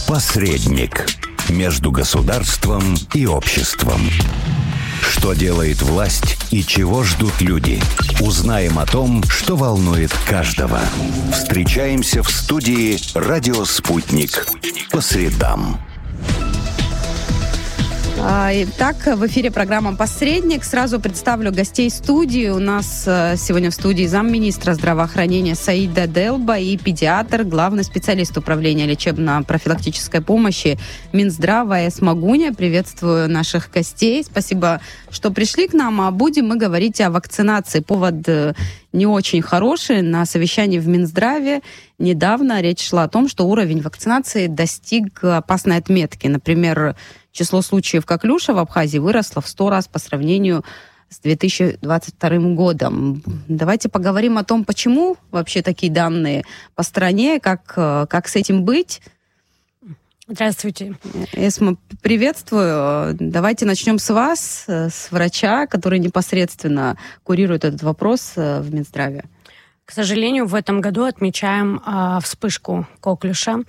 Посредник между государством и обществом. Что делает власть и чего ждут люди? Узнаем о том, что волнует каждого. Встречаемся в студии «Радио Спутник» по средам. Итак, в эфире программа «Посредник». Сразу представлю гостей студии. У нас сегодня в студии замминистра здравоохранения Саида Делба и педиатр, главный специалист управления лечебно-профилактической помощи Минздрава С. Магуня. Приветствую наших гостей. Спасибо, что пришли к нам. А будем мы говорить о вакцинации. Повод не очень хороший. На совещании в Минздраве недавно речь шла о том, что уровень вакцинации достиг опасной отметки. Например, число случаев коклюша в Абхазии выросло в 100 раз по сравнению с 2022 годом. Давайте поговорим о том, почему вообще такие данные по стране, как с этим быть. Здравствуйте. Эсма, приветствую. Давайте начнем с вас, с врача, который непосредственно курирует этот вопрос в Минздраве. К сожалению, в этом году отмечаем вспышку коклюша,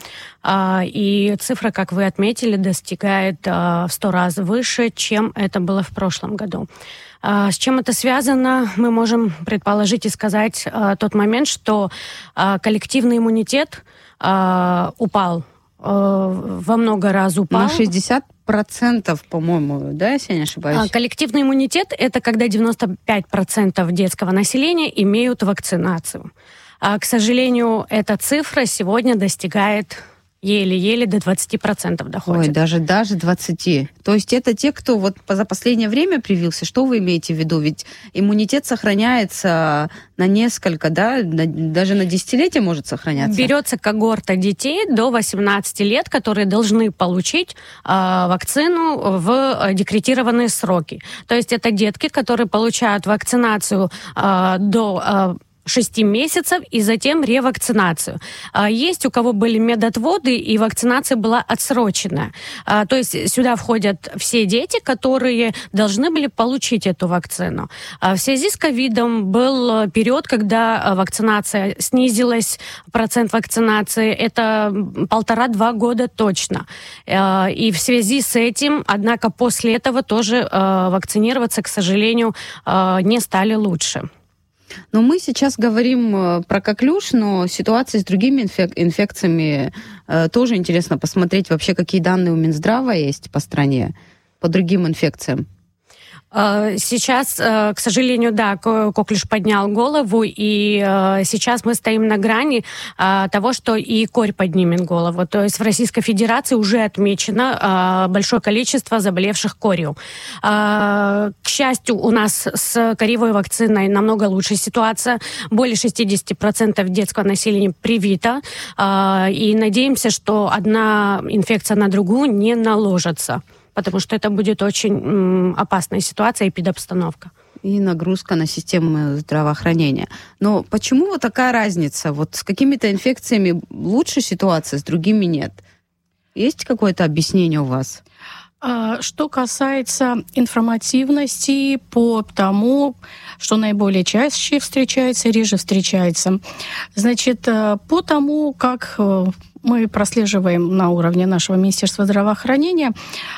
и цифра, как вы отметили, достигает в 100 раз выше, чем это было в прошлом году. С чем это связано, мы можем предположить и сказать тот момент, что коллективный иммунитет упал, во много раз упал. На 60%, по-моему, да, если я не ошибаюсь? Коллективный иммунитет – это когда 95% детского населения имеют вакцинацию. К сожалению, эта цифра сегодня достигает еле-еле до 20% доходит. Ой, даже 20. То есть это те, кто вот за последнее время привился? Что вы имеете в виду? Ведь иммунитет сохраняется на несколько, да, даже на десятилетия может сохраняться. Берется когорта детей до 18 лет, которые должны получить вакцину в декретированные сроки. То есть это детки, которые получают вакцинацию до 6 месяцев и затем ревакцинацию. Есть у кого были медотводы, и вакцинация была отсрочена. То есть сюда входят все дети, которые должны были получить эту вакцину. В связи с ковидом был период, когда вакцинация снизилась, процент вакцинации, это 1,5-2 года точно. И в связи с этим, однако, после этого тоже вакцинироваться, к сожалению, не стали лучше. Но мы сейчас говорим про коклюш, но ситуация с другими инфекциями тоже интересно посмотреть вообще, какие данные у Минздрава есть по стране, по другим инфекциям. Сейчас, к сожалению, да, коклюш поднял голову, и сейчас мы стоим на грани того, что и корь поднимет голову. То есть в Российской Федерации уже отмечено большое количество заболевших корью. К счастью, у нас с коревой вакциной намного лучше ситуация. Более 60% детского населения привито. И надеемся, что одна инфекция на другую не наложится, потому что это будет очень опасная ситуация и педобстановка. И нагрузка на систему здравоохранения. Но почему вот такая разница? Вот с какими-то инфекциями лучше ситуация, с другими нет. Есть какое-то объяснение у вас? Что касается информативности по тому, что наиболее чаще встречается, реже встречается. Значит, по тому, как мы прослеживаем на уровне нашего Министерства здравоохранения,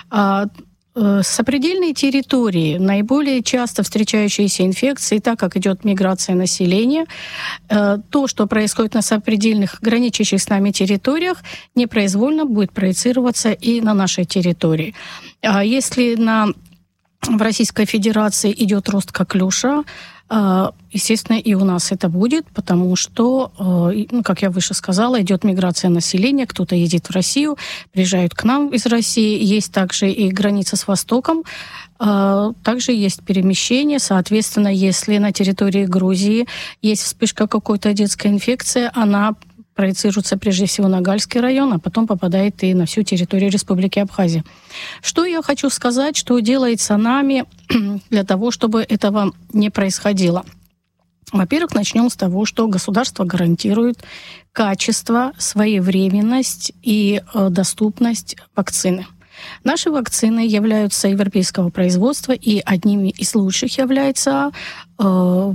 сопредельные территории, наиболее часто встречающиеся инфекции, так как идет миграция населения, то, что происходит на сопредельных, граничащих с нами территориях, непроизвольно будет проецироваться и на нашей территории. Если в Российской Федерации идет рост коклюша, естественно, и у нас это будет, потому что, как я выше сказала, идет миграция населения, кто-то едет в Россию, приезжают к нам из России, есть также и граница с Востоком, также есть перемещение, соответственно, если на территории Грузии есть вспышка какой-то детской инфекции, она проецируется прежде всего на Гальский район, а потом попадает и на всю территорию Республики Абхазия. Что я хочу сказать, что делается нами для того, чтобы этого не происходило? Во-первых, начнем с того, что государство гарантирует качество, своевременность и доступность вакцины. Наши вакцины являются европейского производства, и одними из лучших является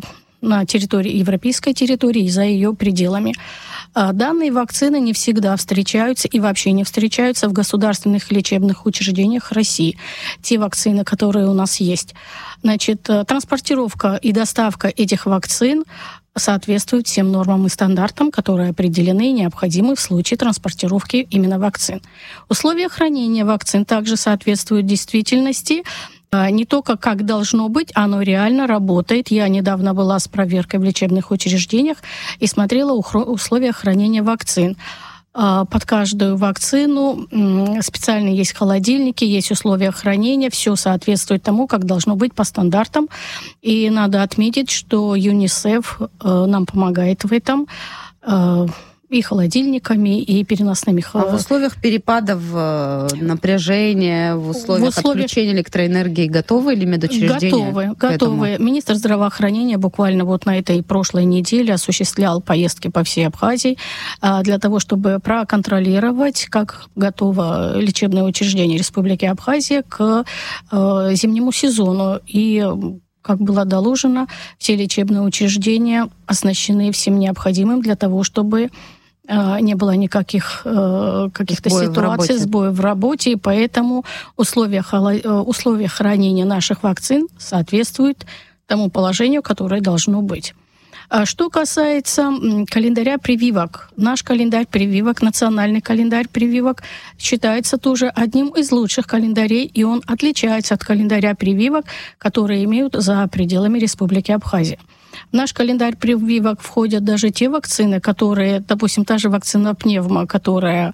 на территории, европейской территории и за ее пределами. Данные вакцины не всегда встречаются и вообще не встречаются в государственных лечебных учреждениях России. Те вакцины, которые у нас есть. Значит, транспортировка и доставка этих вакцин соответствуют всем нормам и стандартам, которые определены и необходимы в случае транспортировки именно вакцин. Условия хранения вакцин также соответствуют действительности. Не только как должно быть, оно реально работает. Я недавно была с проверкой в лечебных учреждениях и смотрела условия хранения вакцин. Под каждую вакцину специально есть холодильники, есть условия хранения, все соответствует тому, как должно быть по стандартам. И надо отметить, что ЮНИСЕФ нам помогает в этом и холодильниками, и переносными А в условиях перепадов напряжения, в условиях отключения электроэнергии готовы ли медучреждения? Готовы. Министр здравоохранения буквально вот на этой прошлой неделе осуществлял поездки по всей Абхазии для того, чтобы проконтролировать, как готово лечебное учреждение Республики Абхазия к зимнему сезону. И как было доложено, все лечебные учреждения оснащены всем необходимым для того, чтобы не было никаких каких-то ситуаций, сбоев в работе, и поэтому условия хранения наших вакцин соответствуют тому положению, которое должно быть. Что касается календаря прививок, наш календарь прививок, национальный календарь прививок, считается тоже одним из лучших календарей, и он отличается от календаря прививок, которые имеют за пределами Республики Абхазия. В наш календарь прививок входят даже те вакцины, которые, допустим, та же вакцина пневмо, которая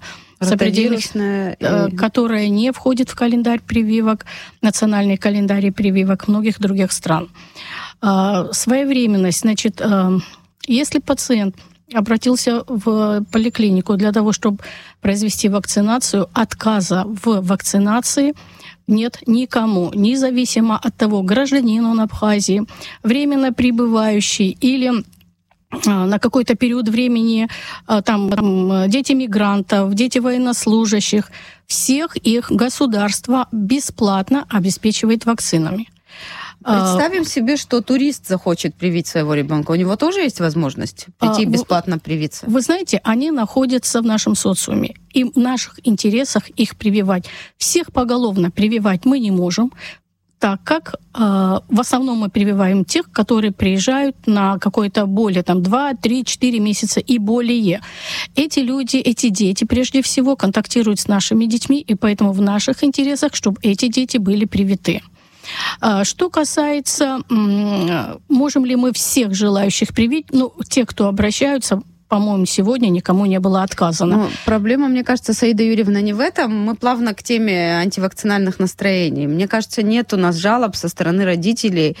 которая не входит в календарь прививок, национальный календарь прививок многих других стран. Своевременность. Значит, если пациент обратился в поликлинику для того, чтобы произвести вакцинацию, отказа в вакцинации нет никому, независимо от того, гражданин он Абхазии, временно пребывающий или на какой-то период времени там дети мигрантов, дети военнослужащих, всех их государство бесплатно обеспечивает вакцинами. Представим себе, что турист захочет привить своего ребенка. У него тоже есть возможность прийти бесплатно привиться? Вы знаете, они находятся в нашем социуме. И в наших интересах их прививать. Всех поголовно прививать мы не можем, так как в основном мы прививаем тех, которые приезжают на какое-то более 2, 3, 4 месяца и более. Эти люди, эти дети прежде всего контактируют с нашими детьми, и поэтому в наших интересах, чтобы эти дети были привиты. Что касается, можем ли мы всех желающих привить, те, кто обращаются, по-моему, сегодня никому не было отказано. Проблема, мне кажется, Саида Юрьевна, не в этом. Мы плавно к теме антивакцинальных настроений. Мне кажется, нет у нас жалоб со стороны родителей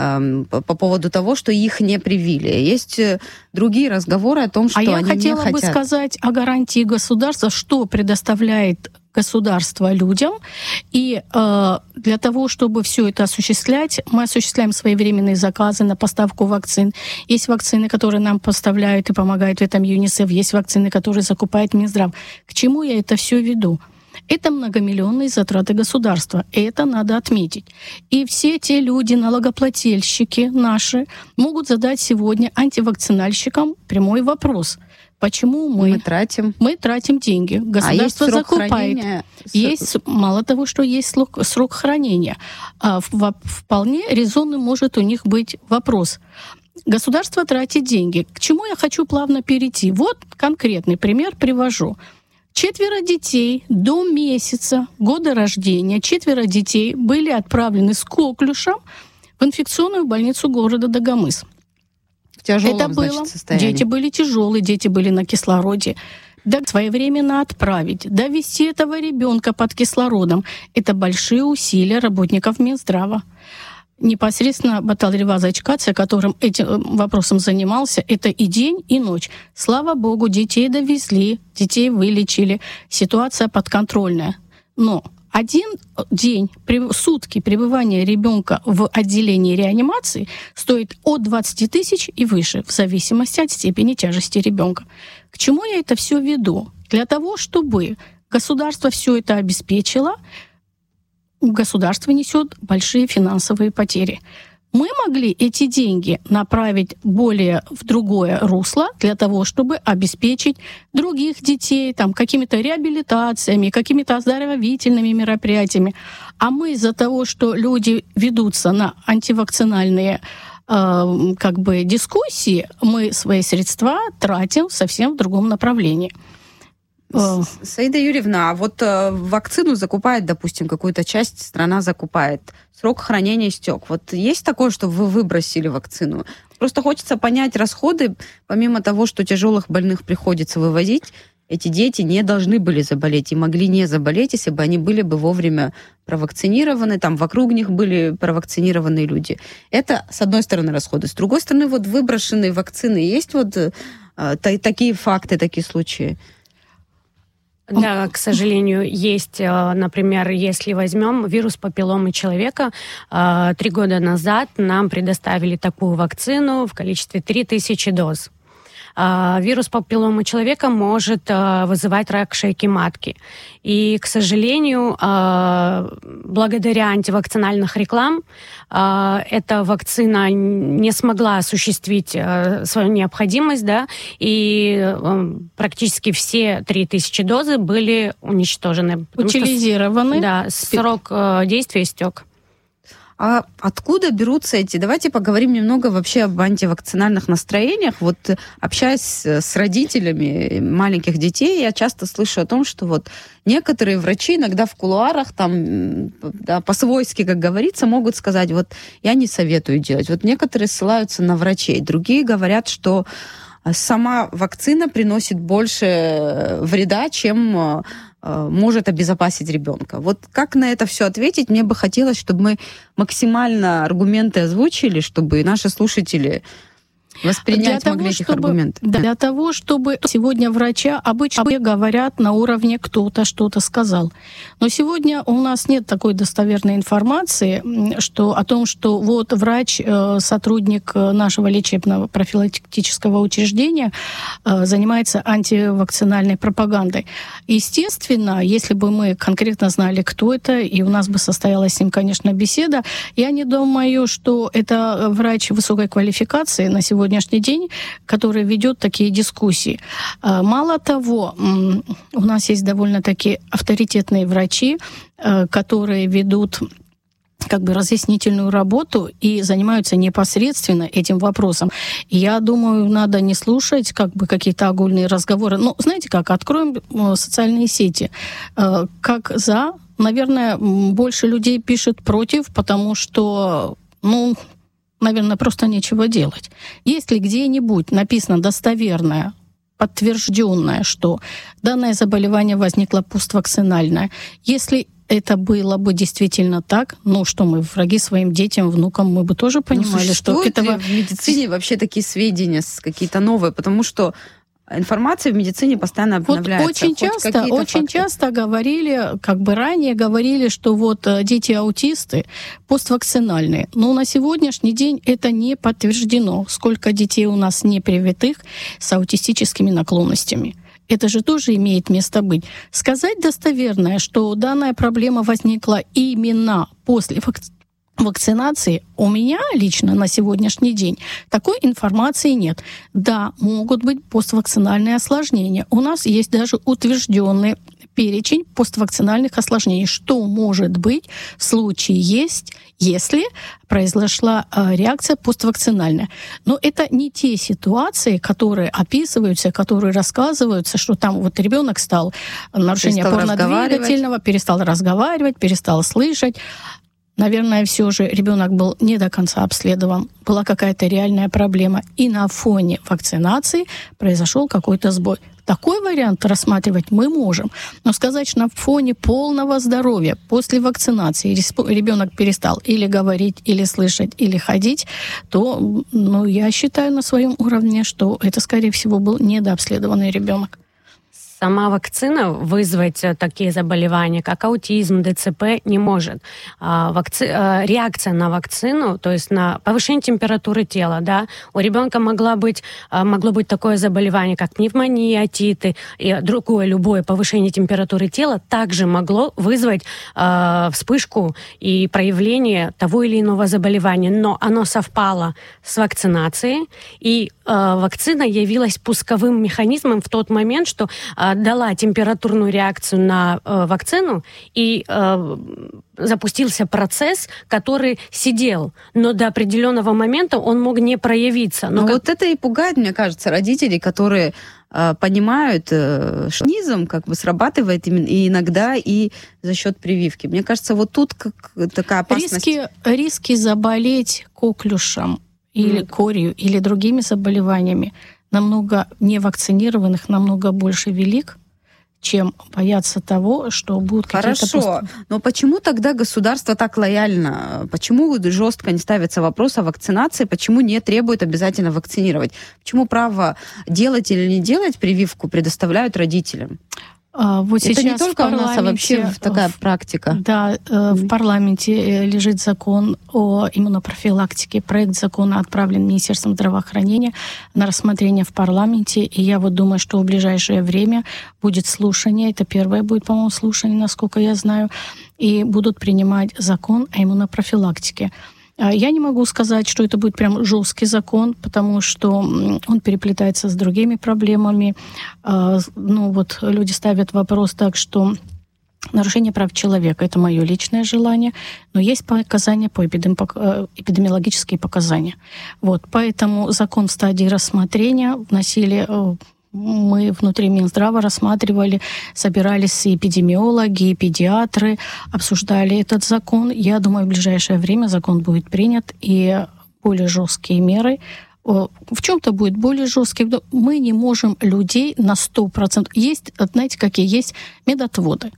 по поводу того, что их не привили. Есть другие разговоры о том, что они не хотят. А я хотела бы сказать о гарантии государства, что предоставляет государство людям. И для того, чтобы все это осуществлять, мы осуществляем своевременные заказы на поставку вакцин. Есть вакцины, которые нам поставляют и помогают в этом ЮНИСЕФ. Есть вакцины, которые закупает Минздрав. К чему я это все веду? Это многомиллионные затраты государства. Это надо отметить. И все те люди, налогоплательщики наши, могут задать сегодня антивакцинальщикам прямой вопрос. Почему мы тратим деньги? Государство закупает. Есть, мало того, что есть срок хранения. Вполне резонный может у них быть вопрос. Государство тратит деньги. К чему я хочу плавно перейти? Вот конкретный пример привожу. 4 детей до месяца года рождения, 4 детей были отправлены с коклюшем в инфекционную больницу города Дагомыс. В тяжелом, состоянии. Дети были тяжелые, дети были на кислороде. Своевременно отправить, довести этого ребенка под кислородом. Это большие усилия работников Минздрава. Непосредственно Батал Реваз Ачкация, которым этим вопросом занимался, это и день, и ночь. Слава богу, детей довезли, детей вылечили. Ситуация подконтрольная. Но один день, сутки пребывания ребенка в отделении реанимации стоит от 20 тысяч и выше, в зависимости от степени тяжести ребенка. К чему я это все веду? Для того, чтобы государство все это обеспечило, государство несет большие финансовые потери. Мы могли эти деньги направить более в другое русло для того, чтобы обеспечить других детей там, какими-то реабилитациями, какими-то оздоровительными мероприятиями. А мы из-за того, что люди ведутся на антивакцинальные дискуссии, мы свои средства тратим совсем в другом направлении. Саида Юрьевна, а вот вакцину закупает, допустим, какую-то часть страна закупает, срок хранения истек. Вот есть такое, что вы выбросили вакцину? Просто хочется понять расходы, помимо того, что тяжелых больных приходится вывозить, эти дети не должны были заболеть и могли не заболеть, если бы они были бы вовремя провакцинированы, там вокруг них были провакцинированные люди. Это, с одной стороны, расходы. С другой стороны, вот выброшенные вакцины. Есть вот такие факты, такие случаи? Да, к сожалению, есть, например, если возьмем вирус папилломы человека, 3 года назад нам предоставили такую вакцину в количестве 3000 доз. Вирус папилломы человека может вызывать рак шейки матки. И, к сожалению, благодаря антивакцинальных реклам эта вакцина не смогла осуществить свою необходимость, да, и практически все 3000 дозы были уничтожены. Утилизированы. Да, срок действия истек. А откуда берутся эти? Давайте поговорим немного вообще об антивакцинальных настроениях. Вот общаясь с родителями маленьких детей, я часто слышу о том, что вот некоторые врачи иногда в кулуарах там, да, по-свойски, как говорится, могут сказать, вот я не советую делать. Вот некоторые ссылаются на врачей, другие говорят, что сама вакцина приносит больше вреда, чем может обезопасить ребенка. Вот как на это все ответить? Мне бы хотелось, чтобы мы максимально аргументы озвучили, чтобы наши слушатели воспринять могли этих аргументов. Для того, чтобы сегодня врача обычно говорят на уровне «кто-то что-то сказал». Но сегодня у нас нет такой достоверной информации о том, что вот врач, сотрудник нашего лечебного профилактического учреждения занимается антивакцинальной пропагандой. Естественно, если бы мы конкретно знали, кто это, и у нас бы состоялась с ним, конечно, беседа, я не думаю, что это врач высокой квалификации на сегодняшний день, который ведет такие дискуссии. Мало того, у нас есть довольно-таки авторитетные врачи, которые ведут разъяснительную работу и занимаются непосредственно этим вопросом. И я думаю, надо не слушать какие-то огульные разговоры. Ну, знаете как, откроем социальные сети. Как за, наверное, больше людей пишет против, потому что, наверное, просто нечего делать. Если где-нибудь написано достоверное, подтвержденное, что данное заболевание возникло поствакцинальное, если это было бы действительно так, что мы враги своим детям, внукам, мы бы тоже понимали, что этого... в медицине вообще такие сведения какие-то новые? Потому что информация в медицине постоянно обновляется. Очень часто говорили, ранее говорили, что вот дети-аутисты поствакцинальные. Но на сегодняшний день это не подтверждено. Сколько детей у нас непривитых с аутистическими наклонностями. Это же тоже имеет место быть. Сказать достоверное, что данная проблема возникла именно после вакцинации, у меня лично на сегодняшний день такой информации нет. Да, могут быть поствакцинальные осложнения. У нас есть даже утвержденный перечень поствакцинальных осложнений. Что может быть в случае если произошла реакция поствакцинальная. Но это не те ситуации, которые описываются, которые рассказываются, что там вот ребенок стал нарушение опорно-двигательного, перестал разговаривать, перестал слышать. Наверное, все же ребенок был не до конца обследован, была какая-то реальная проблема, и на фоне вакцинации произошел какой-то сбой. Такой вариант рассматривать мы можем, но сказать, что на фоне полного здоровья после вакцинации ребенок перестал или говорить, или слышать, или ходить, то, я считаю на своем уровне, что это, скорее всего, был недообследованный ребенок. Сама вакцина вызвать такие заболевания, как аутизм, ДЦП, не может. Реакция на вакцину, то есть на повышение температуры тела, да, у ребенка могло быть такое заболевание, как пневмония, отиты и другое любое повышение температуры тела также могло вызвать вспышку и проявление того или иного заболевания, но оно совпало с вакцинацией, и вакцина явилась пусковым механизмом в тот момент, что дала температурную реакцию на вакцину, и запустился процесс, который сидел, но до определенного момента он мог не проявиться. Но вот это и пугает, мне кажется, родителей, которые понимают, что механизм как бы срабатывает именно и иногда и за счет прививки. Мне кажется, вот тут такая опасность. Риски заболеть коклюшем или корью или другими заболеваниями намного невакцинированных намного больше велик, чем бояться того, что будут какие-то... Хорошо, но почему тогда государство так лояльно? Почему жестко не ставится вопрос о вакцинации? Почему не требует обязательно вакцинировать? Почему право делать или не делать прививку предоставляют родителям? Вот это не только у нас, а вообще такая практика. Да, в парламенте лежит закон о иммунопрофилактике. Проект закона отправлен Министерством здравоохранения на рассмотрение в парламенте. И я вот думаю, что в ближайшее время будет слушание. Это первое будет, по-моему, слушание, насколько я знаю. И будут принимать закон о иммунопрофилактике. Я не могу сказать, что это будет прям жесткий закон, потому что он переплетается с другими проблемами. Ну вот люди ставят вопрос так, что нарушение прав человека — это мое личное желание, но есть показания по эпидемиологические показания. Вот, поэтому закон в стадии рассмотрения вносили... Мы внутри Минздрава рассматривали, собирались и эпидемиологи, и педиатры, обсуждали этот закон. Я думаю, в ближайшее время закон будет принят, и более жесткие меры. В чем-то будет более жесткие. Мы не можем людей на 100%... Есть, знаете, какие есть медотводы.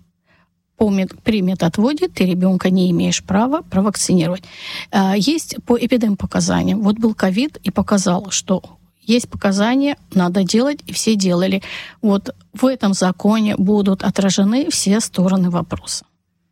При медотводе ты ребенка не имеешь права провакцинировать. Есть по эпидемпоказаниям. Вот был ковид и показал, что есть показания, надо делать, и все делали. Вот в этом законе будут отражены все стороны вопроса.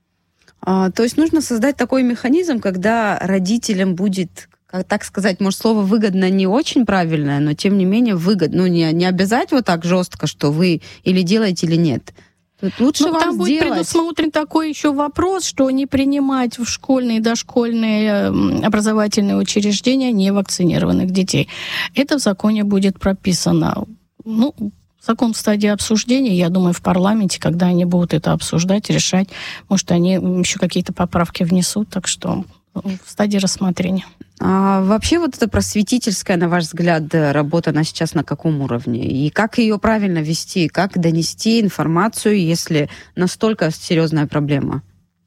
То есть нужно создать такой механизм, когда родителям будет, так сказать, может, слово «выгодно» не очень правильное, но тем не менее выгодно. Ну, не обязать вот так жестко, что вы или делаете, или нет. Тут лучше вам там будет предусмотрен такой еще вопрос, что не принимать в школьные и дошкольные образовательные учреждения невакцинированных детей. Это в законе будет прописано. Ну, закон в стадии обсуждения, я думаю, в парламенте, когда они будут это обсуждать, решать, может, они еще какие-то поправки внесут, так что в стадии рассмотрения. А вообще вот эта просветительская, на ваш взгляд, работа, она сейчас на каком уровне? И как ее правильно вести? Как донести информацию, если настолько серьезная проблема?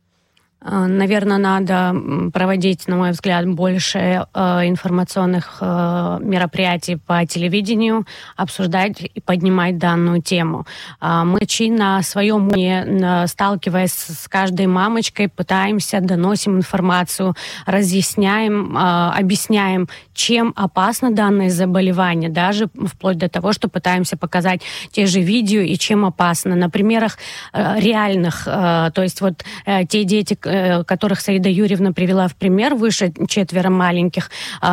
Наверное, надо проводить, на мой взгляд, больше информационных мероприятий по телевидению, обсуждать и поднимать данную тему. Мы на своем уровне, сталкиваясь с каждой мамочкой, пытаемся, доносим информацию, разъясняем, объясняем, чем опасно данное заболевание, даже вплоть до того, что пытаемся показать те же видео и чем опасно. На примерах реальных, то есть вот те дети, которых Саида Юрьевна привела в пример, выше 4 маленьких,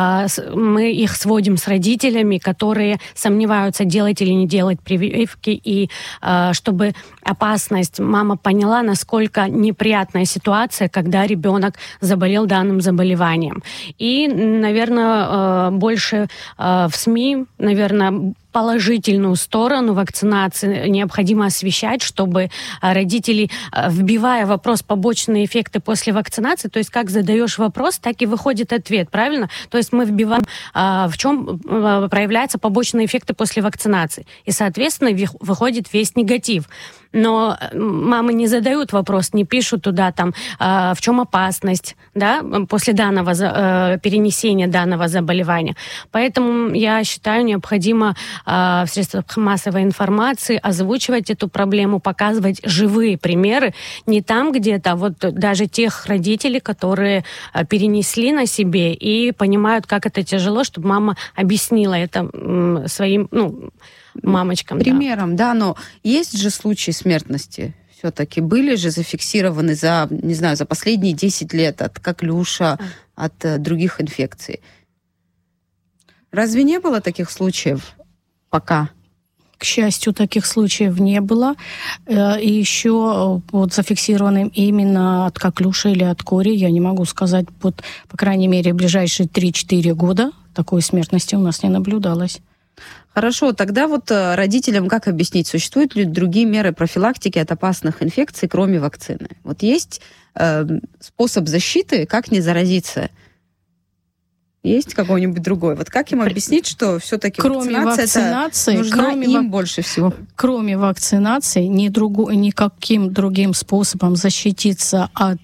мы их сводим с родителями, которые сомневаются, делать или не делать прививки, и чтобы опасность, мама поняла, насколько неприятная ситуация, когда ребенок заболел данным заболеванием. И, наверное, больше в СМИ, наверное, положительную сторону вакцинации необходимо освещать, чтобы родители, вбивая вопрос «побочные эффекты после вакцинации», то есть как задаешь вопрос, так и выходит ответ, правильно? То есть мы вбиваем, в чем проявляются побочные эффекты после вакцинации. И, соответственно, выходит весь негатив. Но мамы не задают вопрос, не пишут туда, там, в чем опасность, да, после данного перенесения данного заболевания. Поэтому я считаю, необходимо в средствах массовой информации озвучивать эту проблему, показывать живые примеры, не там где-то, а вот даже тех родителей, которые перенесли на себе и понимают, как это тяжело, чтобы мама объяснила это своим, мамочкам. Примером, да, но есть же случаи смертности. Все-таки были же зафиксированы за последние 10 лет от коклюша, от других инфекций. Разве не было таких случаев пока? К счастью, таких случаев не было. И еще вот зафиксированным именно от коклюша или от кори, я не могу сказать, вот, по крайней мере, в ближайшие 3-4 года такой смертности у нас не наблюдалось. Хорошо, тогда вот родителям как объяснить, существуют ли другие меры профилактики от опасных инфекций, кроме вакцины? Вот есть способ защиты, как не заразиться? Есть какой-нибудь другой? Вот как им объяснить, что все-таки вакцинация нужна им больше всего? Кроме вакцинации, никаким другим способом защититься от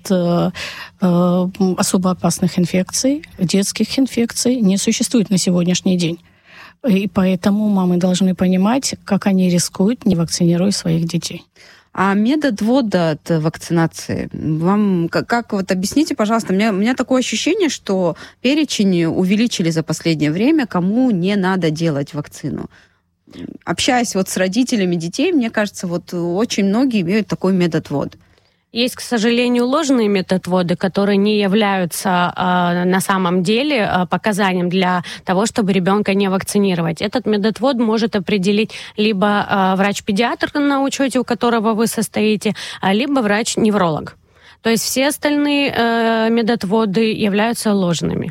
особо опасных инфекций, детских инфекций, не существует на сегодняшний день. И поэтому мамы должны понимать, как они рискуют, не вакцинируя своих детей. А медотвода от вакцинации, вам как вот объясните, пожалуйста, у меня такое ощущение, что перечень увеличили за последнее время, кому не надо делать вакцину. Общаясь вот с родителями детей, мне кажется, вот очень многие имеют такой медотвод. Есть, к сожалению, ложные медотводы, которые не являются на самом деле показанием для того, чтобы ребенка не вакцинировать. Этот медотвод может определить либо врач-педиатр на учете, у которого вы состоите, либо врач-невролог. То есть все остальные медотводы являются ложными.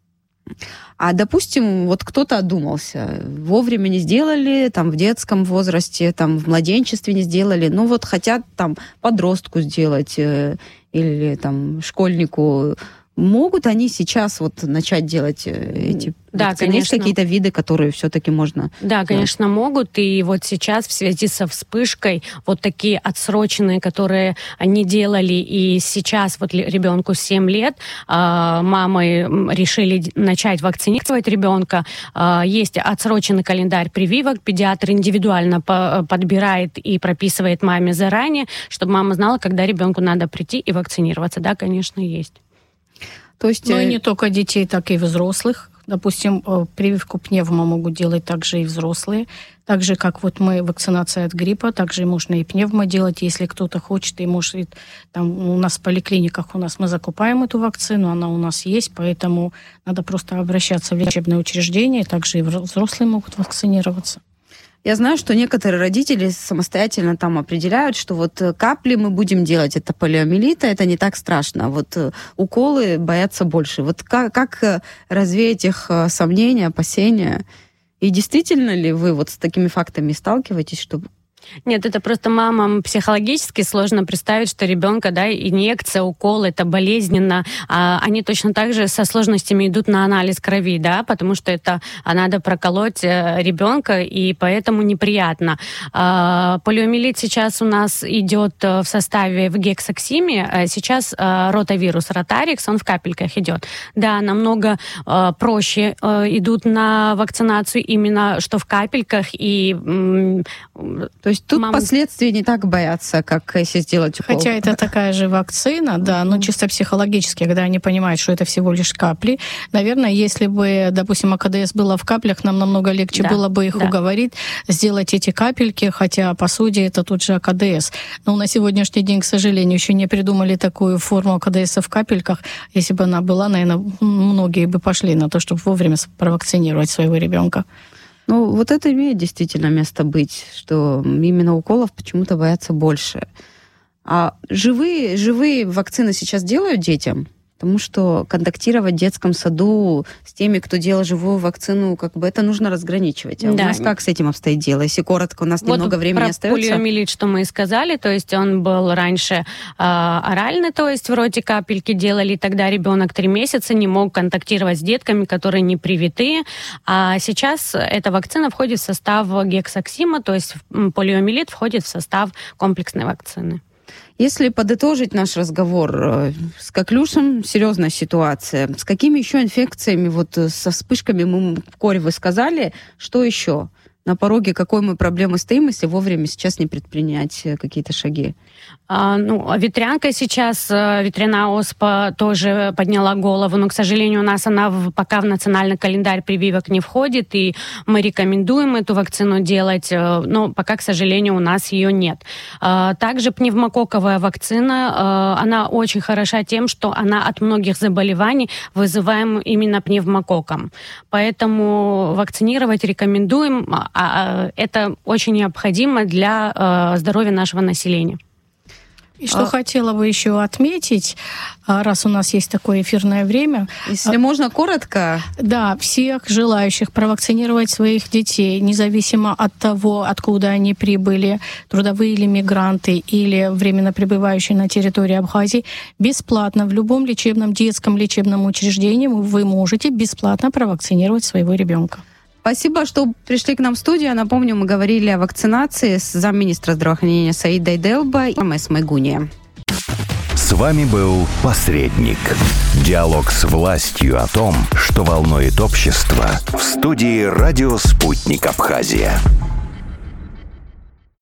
А, допустим, вот кто-то одумался, вовремя не сделали, там, в детском возрасте, там, в младенчестве не сделали, ну, вот хотят, там, подростку сделать или, там, школьнику. Могут они сейчас вот начать делать эти... Да, конечно. Есть какие-то виды, которые все-таки можно... Да, конечно, могут. И вот сейчас в связи со вспышкой вот такие отсроченные, которые они делали, и сейчас вот ребенку 7 лет, мамы решили начать вакцинировать ребенка. Есть отсроченный календарь прививок. Педиатр индивидуально подбирает и прописывает маме заранее, чтобы мама знала, когда ребенку надо прийти и вакцинироваться. Да, конечно, есть. То есть... Ну и не только детей, так и взрослых. Допустим, прививку пневмо могут делать также и взрослые. Так же, как вот мы, вакцинация от гриппа, также можно и пневмо делать, если кто-то хочет, и может, там у нас в поликлиниках мы закупаем эту вакцину, она у нас есть, поэтому надо просто обращаться в лечебное учреждение, также и взрослые могут вакцинироваться. Я знаю, что некоторые родители самостоятельно там определяют, что вот капли мы будем делать, это полиомиелита, это не так страшно. Вот уколы боятся больше. Вот как развеять их сомнения, опасения? И действительно ли вы вот с такими фактами сталкиваетесь, что... Нет, это просто мамам психологически сложно представить, что ребенка, да, инъекция, укол, это болезненно. Они точно так же со сложностями идут на анализ крови, да, потому что это надо проколоть ребенка, и поэтому неприятно. Полиомиелит сейчас у нас идет в составе в гексоксиме. Сейчас ротавирус ротарикс, он в капельках идет. Да, намного проще идут на вакцинацию именно что в капельках, и... То есть тут последствий не так боятся, как если сделать укол. Хотя это такая же вакцина, да, но чисто психологически, когда они понимают, что это всего лишь капли. Наверное, если бы, допустим, АКДС было в каплях, нам намного легче было бы их уговорить сделать эти капельки, хотя, по сути, это тот же АКДС. Но на сегодняшний день, к сожалению, еще не придумали такую форму АКДС в капельках. Если бы она была, наверное, многие бы пошли на то, чтобы вовремя провакцинировать своего ребенка. Ну, вот это имеет действительно место быть, что именно уколов почему-то боятся больше. А живые вакцины сейчас делают детям? Потому что контактировать в детском саду с теми, кто делал живую вакцину, как бы это нужно разграничивать. А у нас как с этим обстоит дело? Если коротко, у нас вот немного времени остается. Вот полиомиелит, что мы и сказали, то есть он был раньше оральный, то есть в роте капельки делали, тогда ребенок 3 месяца не мог контактировать с детками, которые не привитые. А сейчас эта вакцина входит в состав гексоксима, то есть полиомиелит входит в состав комплексной вакцины. Если подытожить наш разговор, с коклюшем серьезная ситуация. С какими еще инфекциями, вот со вспышками кори вы сказали, что еще? на пороге какой мы проблемы стоим, если вовремя сейчас не предпринять какие-то шаги? Ветрянка сейчас, ветряная оспа тоже подняла голову, но, к сожалению, у нас она пока в национальный календарь прививок не входит, и мы рекомендуем эту вакцину делать, но пока, к сожалению, у нас ее нет. Также пневмококковая вакцина, она очень хороша тем, что она от многих заболеваний вызываем именно пневмококком. Поэтому вакцинировать рекомендуем, это очень необходимо для здоровья нашего населения. И что хотела бы еще отметить, раз у нас есть такое эфирное время. Если можно, коротко. Да, всех желающих провакцинировать своих детей, независимо от того, откуда они прибыли, трудовые или мигранты, или временно пребывающие на территории Абхазии, бесплатно в любом детском лечебном учреждении вы можете бесплатно провакцинировать своего ребенка. Спасибо, что пришли к нам в студию. Напомню, мы говорили о вакцинации с замминистра здравоохранения Саидой Делба и МС Майгуния. С вами был «Посредник». Диалог с властью о том, что волнует общество, в студии «Радио Спутник Абхазия».